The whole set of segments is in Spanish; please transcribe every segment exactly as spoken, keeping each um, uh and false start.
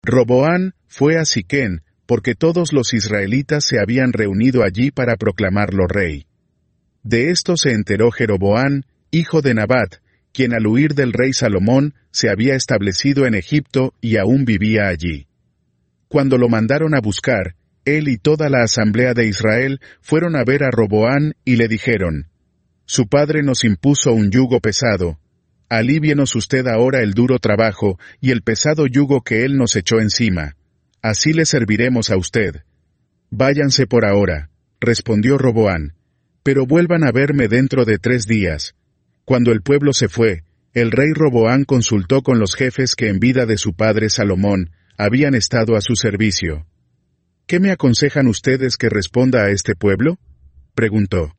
Roboán fue a Siquén, porque todos los israelitas se habían reunido allí para proclamarlo rey. De esto se enteró Jeroboán, hijo de Nabat, quien al huir del rey Salomón se había establecido en Egipto y aún vivía allí. Cuando lo mandaron a buscar, él y toda la asamblea de Israel fueron a ver a Roboán y le dijeron: «Su padre nos impuso un yugo pesado. Alívienos usted ahora el duro trabajo y el pesado yugo que él nos echó encima. Así le serviremos a usted». «Váyanse por ahora», respondió Roboán, «pero vuelvan a verme dentro de tres días». Cuando el pueblo se fue, el rey Roboán consultó con los jefes que en vida de su padre Salomón habían estado a su servicio. «¿Qué me aconsejan ustedes que responda a este pueblo?», preguntó.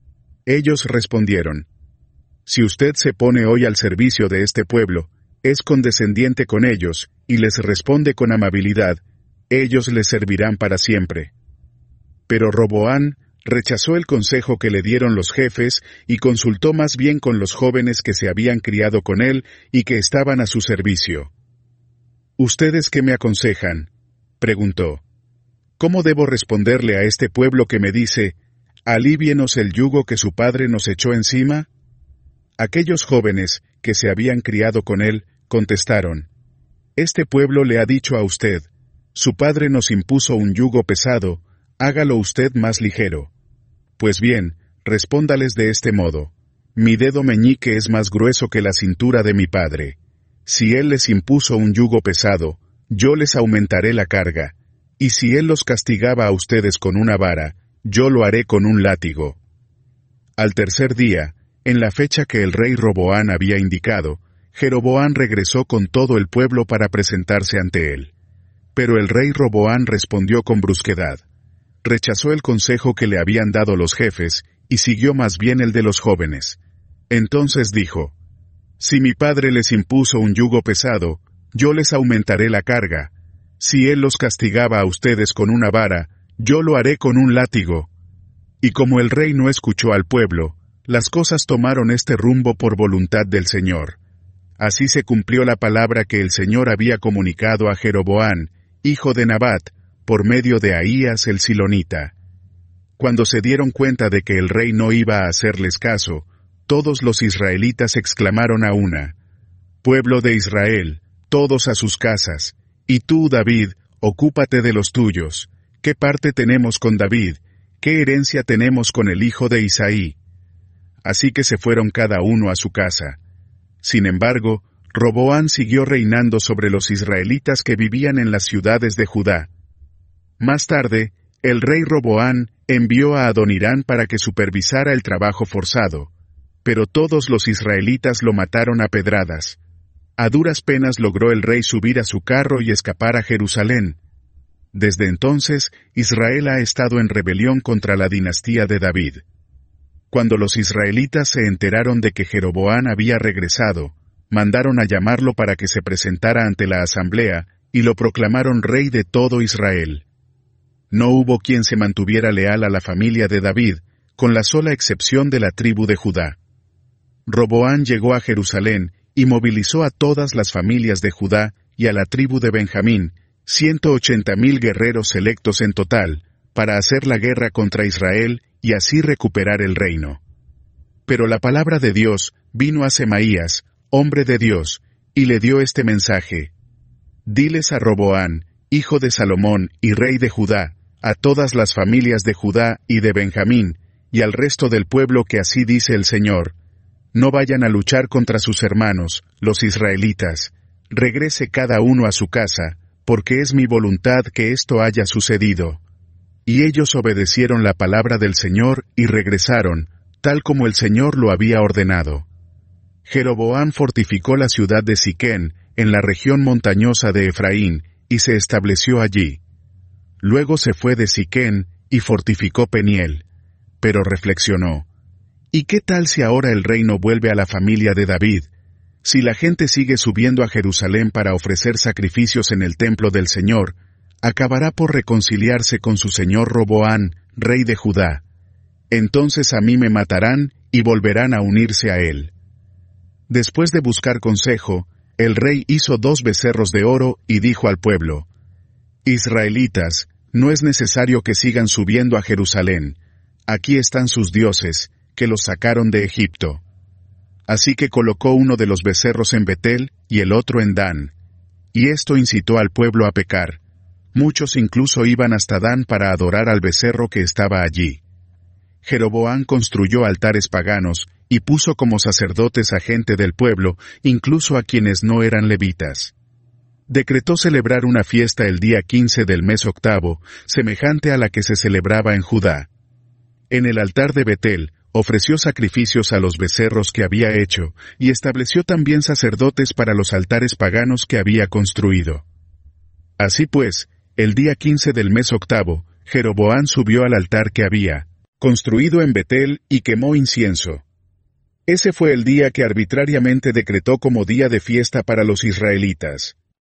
Ellos respondieron: «Si usted se pone hoy al servicio de este pueblo, es condescendiente con ellos, y les responde con amabilidad, ellos les servirán para siempre». Pero Roboán rechazó el consejo que le dieron los jefes y consultó más bien con los jóvenes que se habían criado con él y que estaban a su servicio. «¿Ustedes qué me aconsejan?», preguntó. «¿Cómo debo responderle a este pueblo que me dice: alívienos el yugo que su padre nos echó encima?» Aquellos jóvenes, que se habían criado con él, contestaron: «Este pueblo le ha dicho a usted: su padre nos impuso un yugo pesado, hágalo usted más ligero». Pues bien, respóndales de este modo: «Mi dedo meñique es más grueso que la cintura de mi padre. Si él les impuso un yugo pesado, yo les aumentaré la carga, y si él los castigaba a ustedes con una vara, yo lo haré con un látigo». Al tercer día, en la fecha que el rey Roboán había indicado, Jeroboán regresó con todo el pueblo para presentarse ante él. Pero el rey Roboán respondió con brusquedad. Rechazó el consejo que le habían dado los jefes, y siguió más bien el de los jóvenes. Entonces dijo: «Si mi padre les impuso un yugo pesado, yo les aumentaré la carga. Si él los castigaba a ustedes con una vara, yo lo haré con un látigo». Y como el rey no escuchó al pueblo, las cosas tomaron este rumbo por voluntad del Señor. Así se cumplió la palabra que el Señor había comunicado a Jeroboán, hijo de Nabat, por medio de Ahías el silonita. Cuando se dieron cuenta de que el rey no iba a hacerles caso, todos los israelitas exclamaron a una: «Pueblo de Israel, todos a sus casas, y tú, David, ocúpate de los tuyos. ¿Qué parte tenemos con David? ¿Qué herencia tenemos con el hijo de Isaí?». Así que se fueron cada uno a su casa. Sin embargo, Roboán siguió reinando sobre los israelitas que vivían en las ciudades de Judá. Más tarde, el rey Roboán envió a Adonirán para que supervisara el trabajo forzado, pero todos los israelitas lo mataron a pedradas. A duras penas logró el rey subir a su carro y escapar a Jerusalén. Desde entonces, Israel ha estado en rebelión contra la dinastía de David. Cuando los israelitas se enteraron de que Jeroboán había regresado, mandaron a llamarlo para que se presentara ante la asamblea y lo proclamaron rey de todo Israel. No hubo quien se mantuviera leal a la familia de David, con la sola excepción de la tribu de Judá. Roboán llegó a Jerusalén y movilizó a todas las familias de Judá y a la tribu de Benjamín, ciento ochenta mil guerreros selectos en total, para hacer la guerra contra Israel y así recuperar el reino. Pero la palabra de Dios vino a Semaías, hombre de Dios, y le dio este mensaje: «Diles a Roboán, hijo de Salomón y rey de Judá, a todas las familias de Judá y de Benjamín, y al resto del pueblo que así dice el Señor: no vayan a luchar contra sus hermanos, los israelitas. Regrese cada uno a su casa, porque es mi voluntad que esto haya sucedido». Y ellos obedecieron la palabra del Señor y regresaron, tal como el Señor lo había ordenado. Jeroboán fortificó la ciudad de Siquén, en la región montañosa de Efraín, y se estableció allí. Luego se fue de Siquén y fortificó Peniel. Pero reflexionó: ¿y qué tal si ahora el reino vuelve a la familia de David? Si la gente sigue subiendo a Jerusalén para ofrecer sacrificios en el templo del Señor, acabará por reconciliarse con su señor Roboán, rey de Judá. Entonces a mí me matarán y volverán a unirse a él. Después de buscar consejo, el rey hizo dos becerros de oro y dijo al pueblo: Israelitas, no es necesario que sigan subiendo a Jerusalén. Aquí están sus dioses, que los sacaron de Egipto. Así que colocó uno de los becerros en Betel y el otro en Dan. Y esto incitó al pueblo a pecar. Muchos incluso iban hasta Dan para adorar al becerro que estaba allí. Jeroboam construyó altares paganos y puso como sacerdotes a gente del pueblo, incluso a quienes no eran levitas. Decretó celebrar una fiesta el día quince del mes octavo, semejante a la que se celebraba en Judá. En el altar de Betel, ofreció sacrificios a los becerros que había hecho, y estableció también sacerdotes para los altares paganos que había construido. Así pues, el día quince del mes octavo, Jeroboam subió al altar que había construido en Betel y quemó incienso. Ese fue el día que arbitrariamente decretó como día de fiesta para los israelitas.